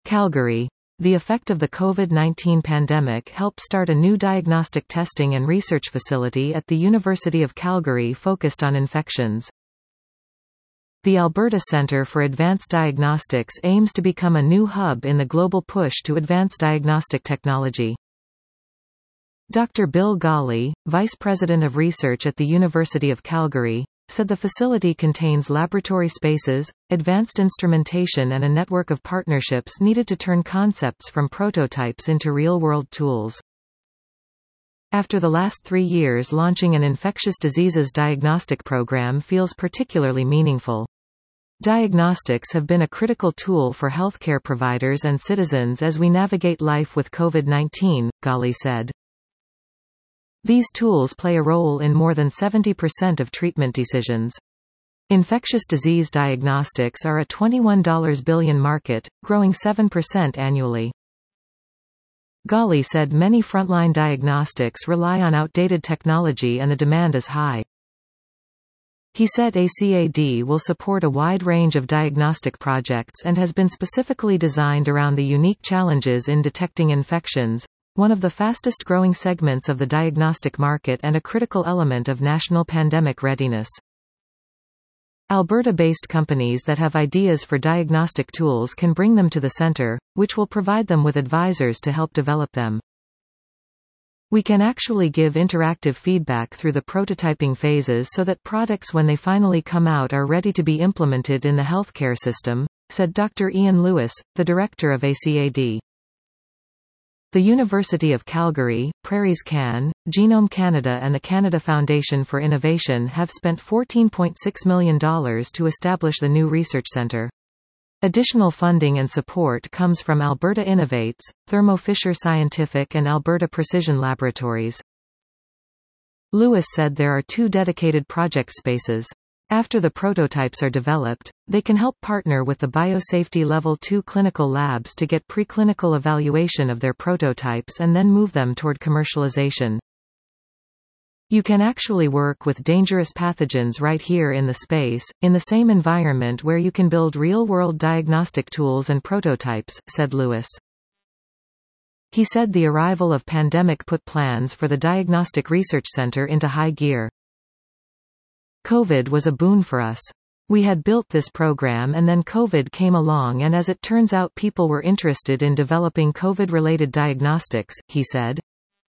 Calgary. The effect of the COVID-19 pandemic helped start a new diagnostic testing and research facility at the University of Calgary focused on infections. The Alberta Centre for Advanced Diagnostics aims to become a new hub in the global push to advance diagnostic technology. Dr. Bill Golly, Vice President of Research at the University of Calgary, said the facility contains laboratory spaces, advanced instrumentation and a network of partnerships needed to turn concepts from prototypes into real-world tools. After the last 3 years, launching an infectious diseases diagnostic program feels particularly meaningful. Diagnostics have been a critical tool for healthcare providers and citizens as we navigate life with COVID-19, Golly said. These tools play a role in more than 70% of treatment decisions. Infectious disease diagnostics are a $21 billion market, growing 7% annually. Golly said many frontline diagnostics rely on outdated technology and the demand is high. He said ACAD will support a wide range of diagnostic projects and has been specifically designed around the unique challenges in detecting infections, one of the fastest growing segments of the diagnostic market and a critical element of national pandemic readiness. Alberta-based companies that have ideas for diagnostic tools can bring them to the center, which will provide them with advisors to help develop them. We can actually give interactive feedback through the prototyping phases so that products when they finally come out are ready to be implemented in the healthcare system, said Dr. Ian Lewis, the director of ACAD. The University of Calgary, Prairies Can, Genome Canada and the Canada Foundation for Innovation have spent $14.6 million to establish the new research centre. Additional funding and support comes from Alberta Innovates, Thermo Fisher Scientific and Alberta Precision Laboratories. Lewis said there are 2 dedicated project spaces. After the prototypes are developed, they can help partner with the Biosafety Level 2 clinical labs to get preclinical evaluation of their prototypes and then move them toward commercialization. You can actually work with dangerous pathogens right here in the space, in the same environment where you can build real-world diagnostic tools and prototypes, said Lewis. He said the arrival of pandemic put plans for the Diagnostic Research Centre into high gear. COVID was a boon for us. We had built this program and then COVID came along and as it turns out people were interested in developing COVID-related diagnostics, he said.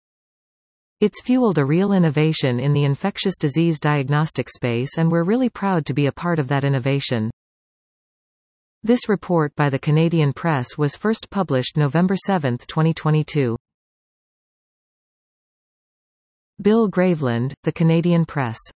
It's fueled a real innovation in the infectious disease diagnostic space and we're really proud to be a part of that innovation. This report by the Canadian Press was first published November 7, 2022. Bill Graveland, The Canadian Press.